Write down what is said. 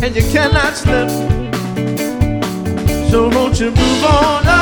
and you cannot slip. So won't you move on up?